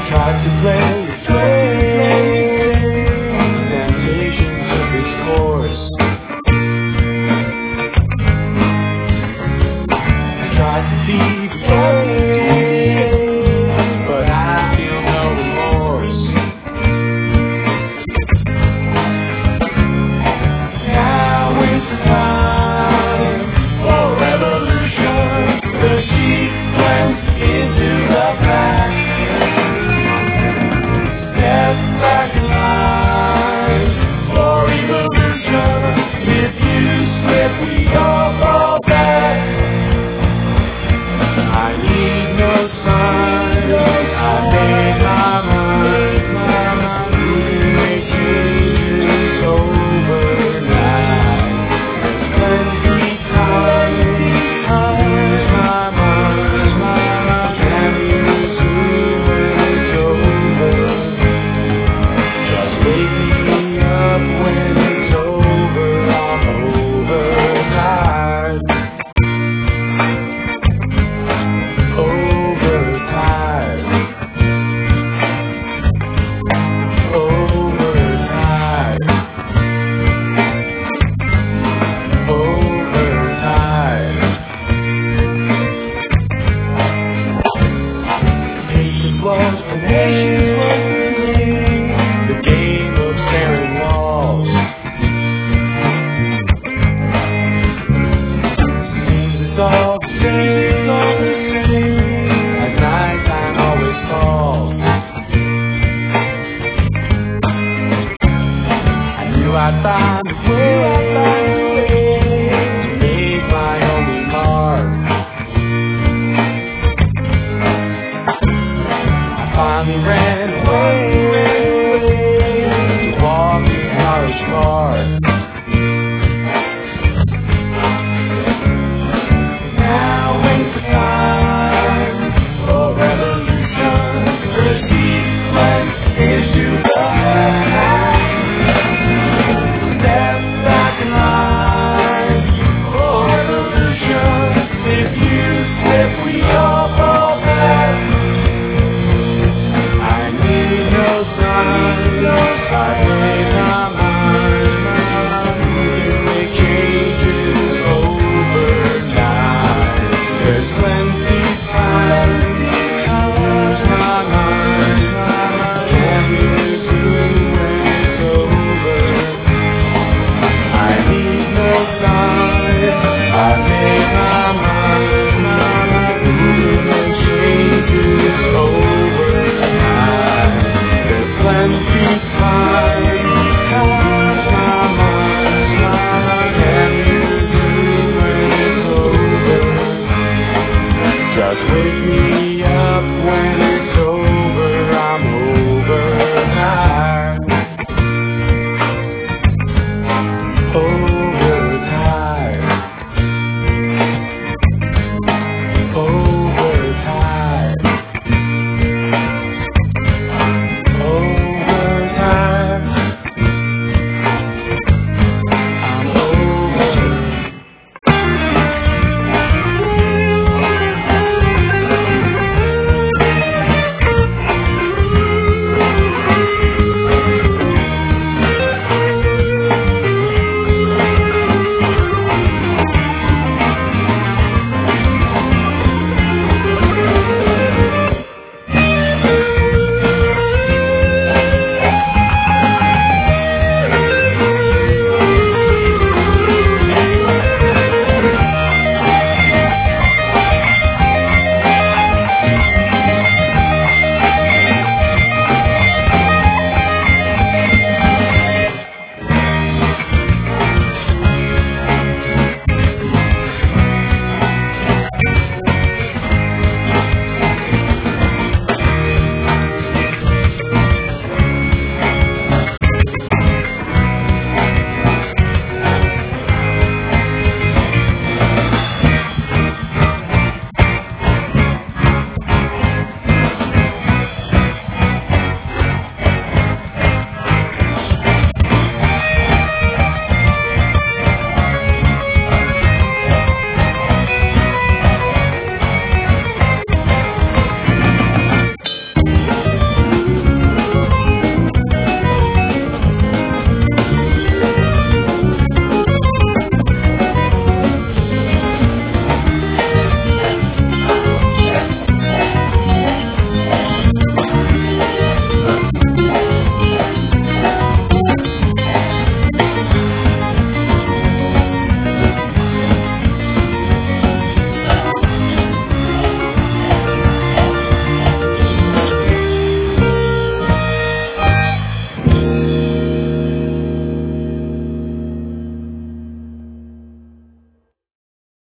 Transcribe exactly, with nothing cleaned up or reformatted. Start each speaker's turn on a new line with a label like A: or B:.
A: Tried to play it safe, temptation took its course. I tried to feed the flame, but I feel no remorse. Now is the time for revolution. The sequence into the past. Step back in line for evolution. If you slip, we all fall back. I need no sign. I made my mind. We can make changes overnight. There's plenty time. Use my mind. Can you see when it's over? Just wake me up when it's over. I'm overtired. Overtired. Overtired. Overtired. Patience was the patience was losing the game of staring walls. Seems it's all the same, all the same as nighttime always falls. I knew I'd find a way to make my only mark. I finally ran away.